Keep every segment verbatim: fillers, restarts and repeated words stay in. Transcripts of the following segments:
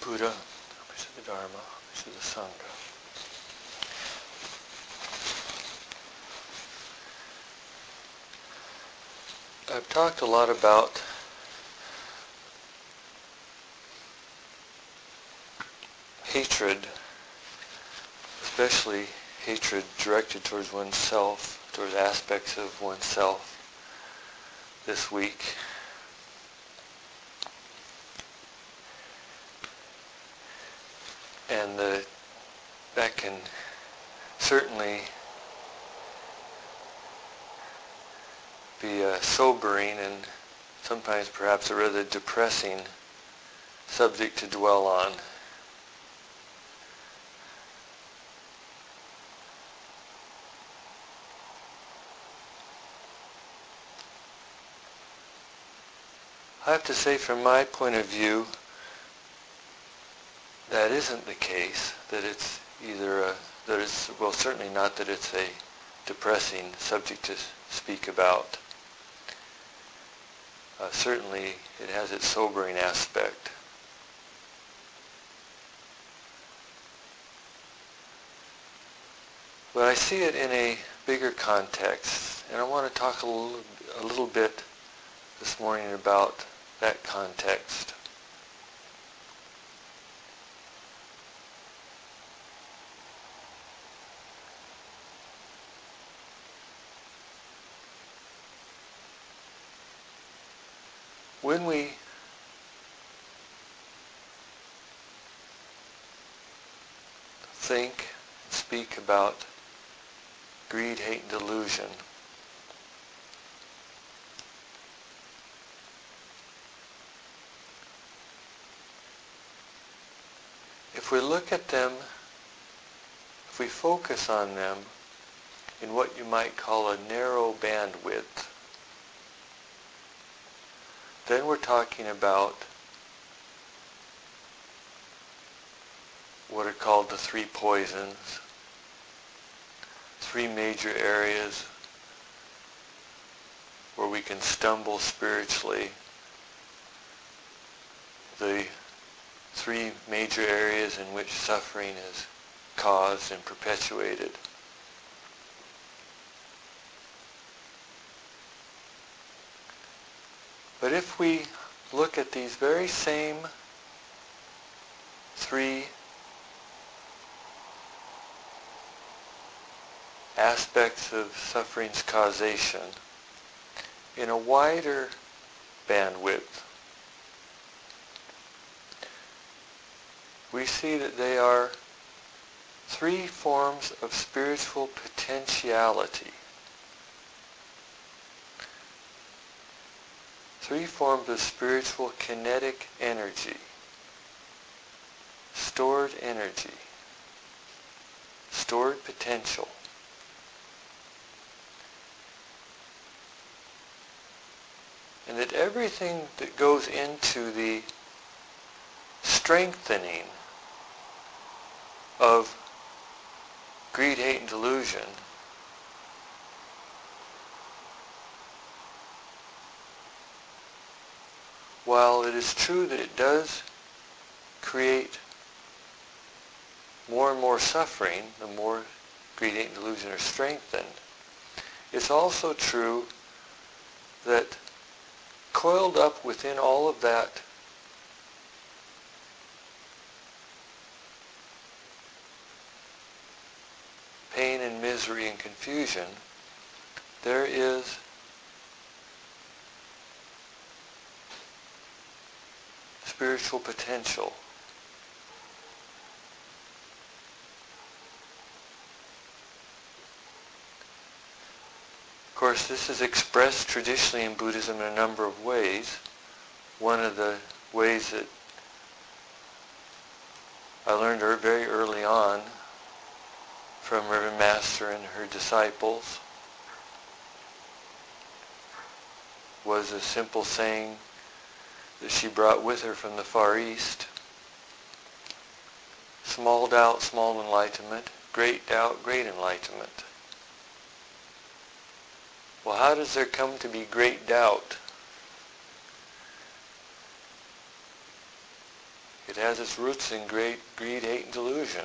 Buddha, members of the Dharma, members of the Sangha. I've talked a lot about hatred, especially hatred directed towards oneself, towards aspects of oneself this week. And the, that can certainly be a sobering and sometimes perhaps a rather depressing subject to dwell on. I have to say, from my point of view, that isn't the case, that it's either a, that it's, well, certainly not that it's a depressing subject to speak about. Uh, certainly it has its sobering aspect. But I see it in a bigger context, and I want to talk a little, a little bit this morning about that context. When we think, speak about greed, hate, and delusion, if we look at them, if we focus on them in what you might call a narrow bandwidth, then we're talking about what are called the three poisons, three major areas where we can stumble spiritually, the three major areas in which suffering is caused and perpetuated. But if we look at these very same three aspects of suffering's causation in a wider bandwidth, we see that they are three forms of spiritual potentiality. Three forms of spiritual kinetic energy, stored energy, stored potential. And that everything that goes into the strengthening of greed, hate, and delusion while it is true that it does create more and more suffering, the more greed, hate, and delusion are strengthened, it's also true that coiled up within all of that pain and misery and confusion, there is spiritual potential. Of course, this is expressed traditionally in Buddhism in a number of ways. One of the ways that I learned very early on from Reverend Master and her disciples was a simple saying that she brought with her from the Far East. Small doubt, small enlightenment. Great doubt, great enlightenment. Well, how does there come to be great doubt? It has its roots in great greed, hate, and delusion.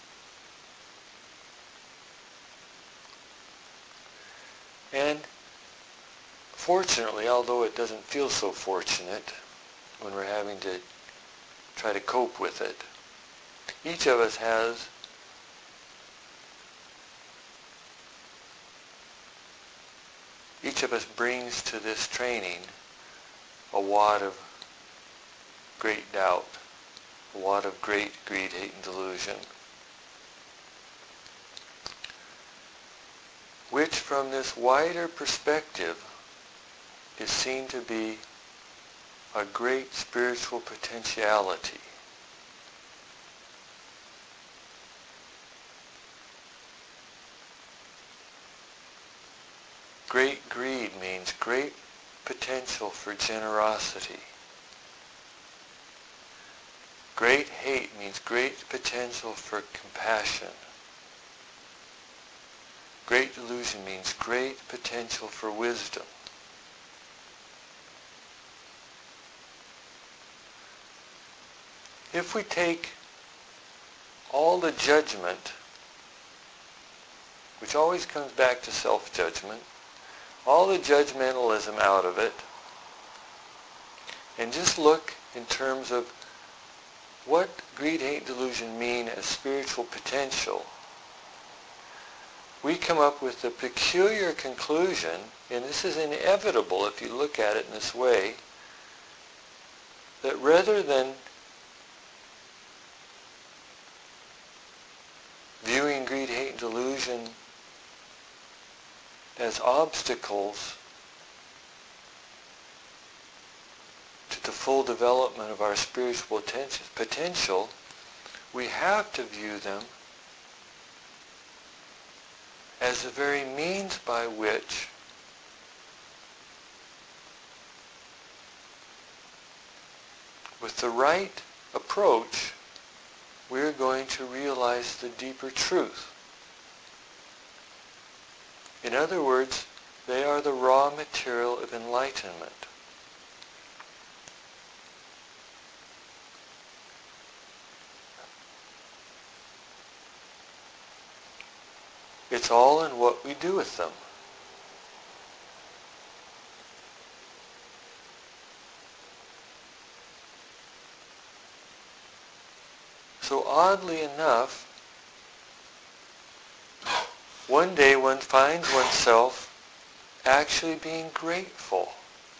And fortunately, although it doesn't feel so fortunate when we're having to try to cope with it, each of us has each of us brings to this training a wad of great doubt, a wad of great greed, hate, and delusion, which from this wider perspective is seen to be a great spiritual potentiality. Great greed means great potential for generosity. Great hate means great potential for compassion. Great delusion means great potential for wisdom. If we take all the judgment, which always comes back to self-judgment, all the judgmentalism out of it, and just look in terms of what greed, hate, delusion mean as spiritual potential, we come up with the peculiar conclusion, and this is inevitable if you look at it in this way, that rather than viewing greed, hate, and delusion as obstacles to the full development of our spiritual potential, we have to view them as the very means by which with the right approach we're going to realize the deeper truth. In other words, they are the raw material of enlightenment. It's all in what we do with them. So oddly enough, one day one finds oneself actually being grateful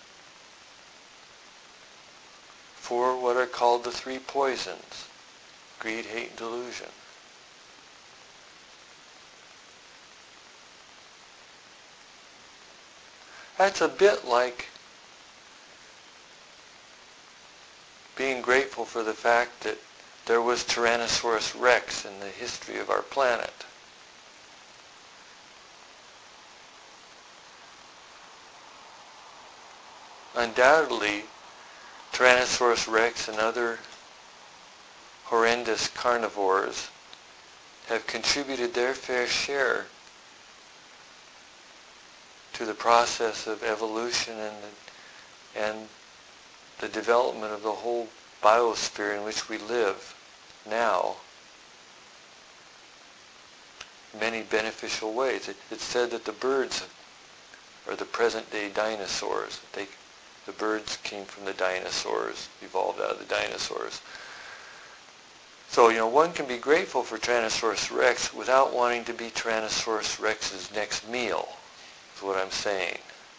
for what are called the three poisons: greed, hate, and delusion. That's a bit like being grateful for the fact that there was Tyrannosaurus Rex in the history of our planet. Undoubtedly, Tyrannosaurus Rex and other horrendous carnivores have contributed their fair share to the process of evolution and the, and the development of the whole biosphere in which we live now in many beneficial ways. It, it's said that the birds are the present-day dinosaurs. They, the birds came from the dinosaurs, evolved out of the dinosaurs. So, you know, one can be grateful for Tyrannosaurus Rex without wanting to be Tyrannosaurus Rex's next meal, is what I'm saying.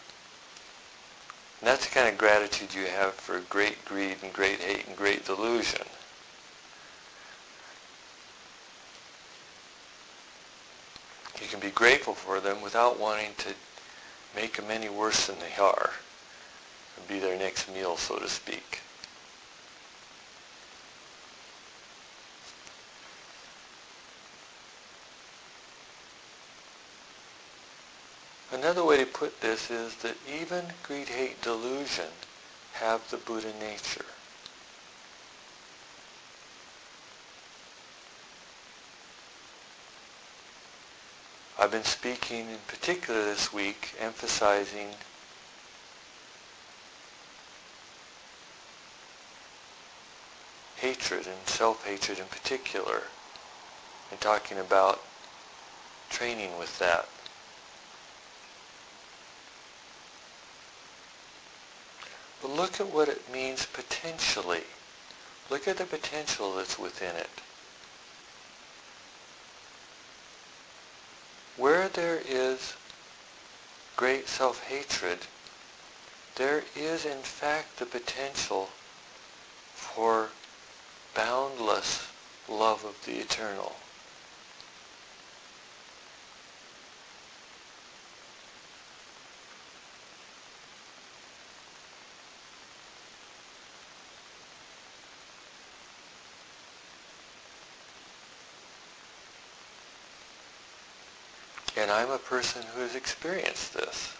And that's the kind of gratitude you have for great greed and great hate and great delusion. You can be grateful for them without wanting to make them any worse than they are, or be their next meal, so to speak. Another way to put this is that even greed, hate, delusion have the Buddha nature. I've been speaking in particular this week, emphasizing hatred and self-hatred in particular, and talking about training with that. But look at what it means potentially. Look at the potential that's within it. Where there is great self-hatred, there is in fact the potential for boundless love of the eternal. And I'm a person who has experienced this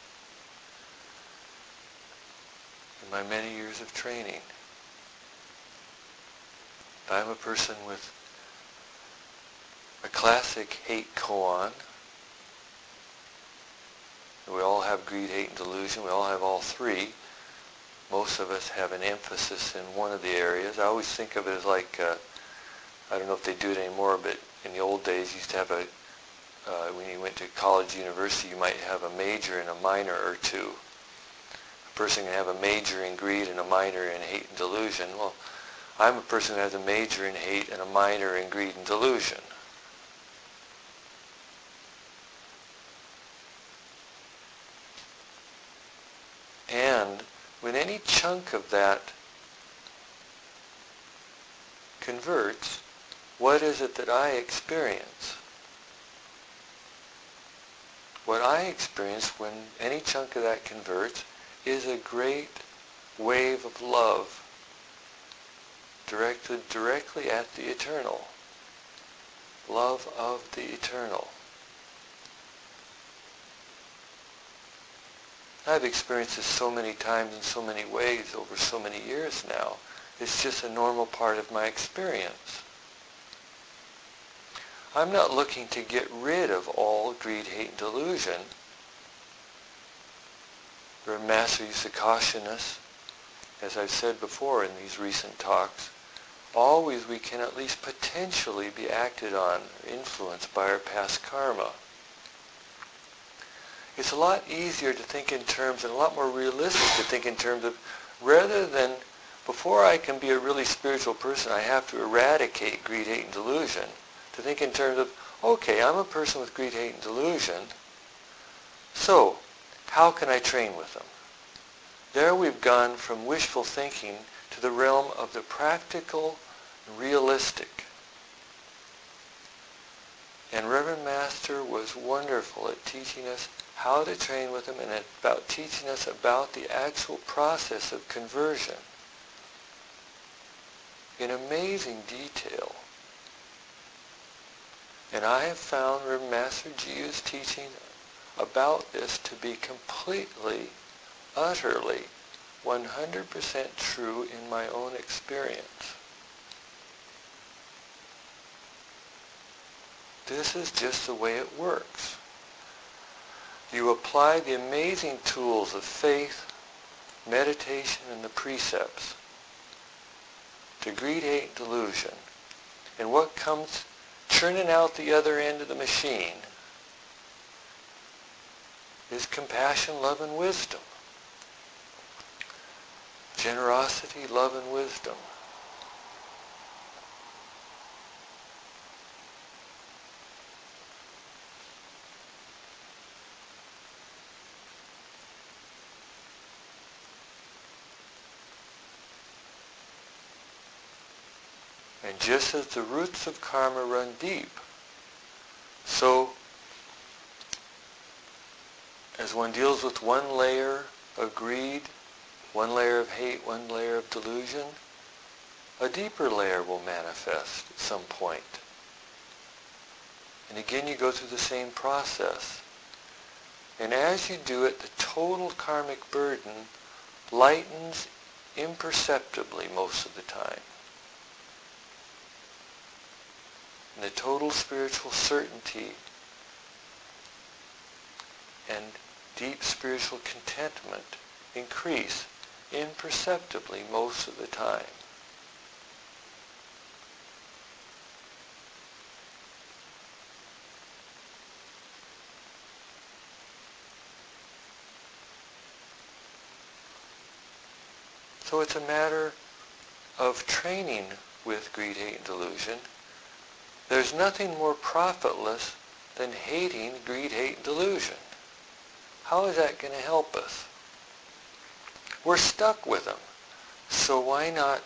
in my many years of training. I'm a person with a classic hate koan. We all have greed, hate, and delusion. We all have all three. Most of us have an emphasis in one of the areas. I always think of it as like, uh, I don't know if they do it anymore, but in the old days you used to have a Uh, when you went to college, university, you might have a major and a minor or two. A person can have a major in greed and a minor in hate and delusion. Well, I'm a person who has a major in hate and a minor in greed and delusion. And when any chunk of that converts, what is it that I experience? What I experience when any chunk of that converts is a great wave of love directed directly at the eternal. Love of the eternal. I've experienced this so many times in so many ways over so many years now. It's just a normal part of my experience. I'm not looking to get rid of all greed, hate, and delusion. The Master used to caution us, as I've said before in these recent talks, always we can at least potentially be acted on or influenced by our past karma. It's a lot easier to think in terms, and a lot more realistic to think in terms of, rather than, before I can be a really spiritual person, I have to eradicate greed, hate, and delusion. To think in terms of, okay, I'm a person with greed, hate, and delusion, so how can I train with them? There we've gone from wishful thinking to the realm of the practical, realistic. And Reverend Master was wonderful at teaching us how to train with them and about teaching us about the actual process of conversion in amazing detail. And I have found Reverend Master Jiva's teaching about this to be completely, utterly, one hundred percent true in my own experience. This is just the way it works. You apply the amazing tools of faith, meditation, and the precepts to greed, hate, and delusion. And what comes churning out the other end of the machine is compassion, love, and wisdom. Generosity, love, and wisdom. And just as the roots of karma run deep, so as one deals with one layer of greed, one layer of hate, one layer of delusion, a deeper layer will manifest at some point. And again you go through the same process. And as you do it, the total karmic burden lightens imperceptibly most of the time. And the total spiritual certainty and deep spiritual contentment increase imperceptibly most of the time. So it's a matter of training with greed, hate, and delusion. There's nothing more profitless than hating greed, hate, and delusion. How is that going to help us? We're stuck with them. So why not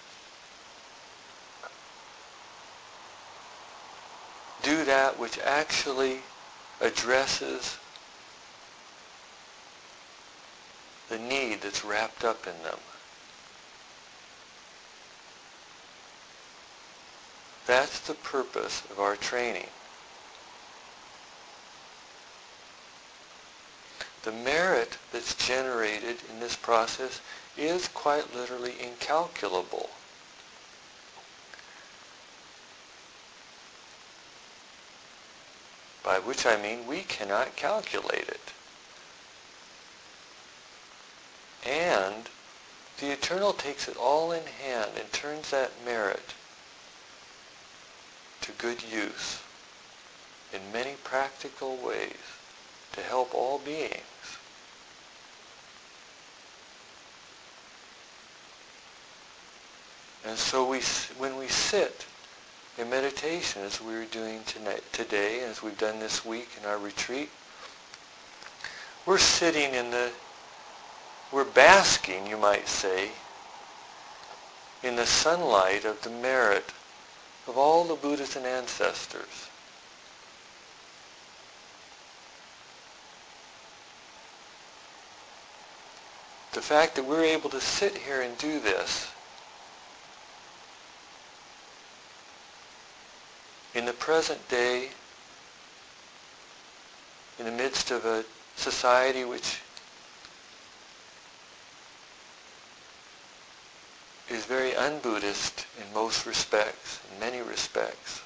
do that which actually addresses the need that's wrapped up in them? That's the purpose of our training. The merit that's generated in this process is quite literally incalculable. By which I mean we cannot calculate it. And the Eternal takes it all in hand and turns that merit to good use in many practical ways to help all beings. And so we, when we sit in meditation, as we were doing tonight, today, as we've done this week in our retreat, we're sitting in the, we're basking, you might say, in the sunlight of the merit of all the Buddhas and ancestors. The fact that we're able to sit here and do this in the present day, in the midst of a society which is very un-Buddhist in most respects, in many respects,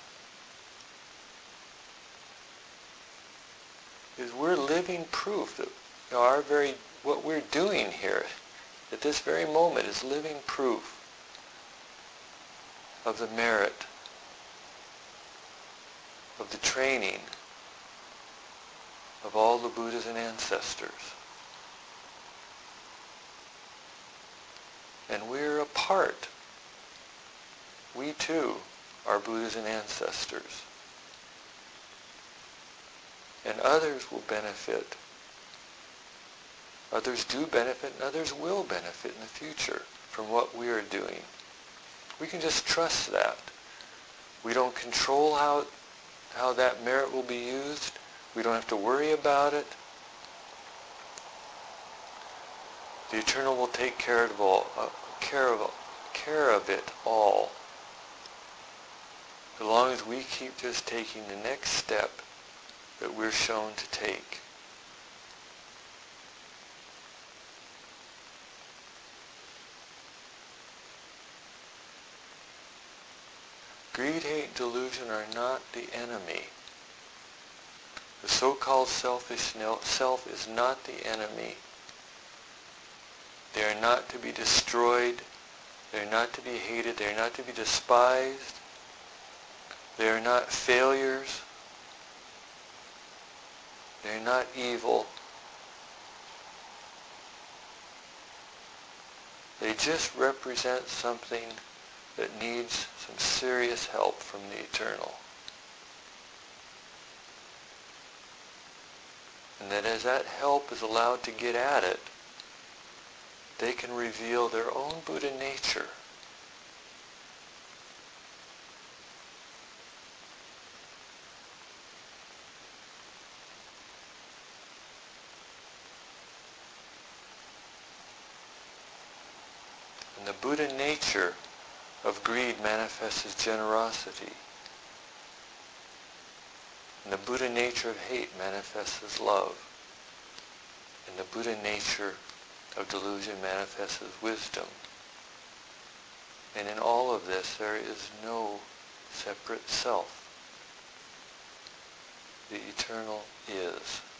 is we're living proof that our very, what we're doing here at this very moment is living proof of the merit of the training of all the Buddhas and ancestors. And we're a part. We too are Buddhas and ancestors. And others will benefit. Others do benefit, and others will benefit in the future from what we are doing. We can just trust that. We don't control how how that merit will be used. We don't have to worry about it. The Eternal will take care of all, uh, care of care of it all. As long as we keep just taking the next step that we're shown to take. Greed, hate, delusion are not the enemy. The so-called selfish self is not the enemy. They are not to be destroyed. They are not to be hated. They are not to be despised. They are not failures. They are not evil. They just represent something that needs some serious help from the Eternal. And that as that help is allowed to get at it, they can reveal their own Buddha nature. And the Buddha nature of greed manifests as generosity. And the Buddha nature of hate manifests as love. And the Buddha nature of delusion manifests as wisdom. And in all of this, there is no separate self. The Eternal is.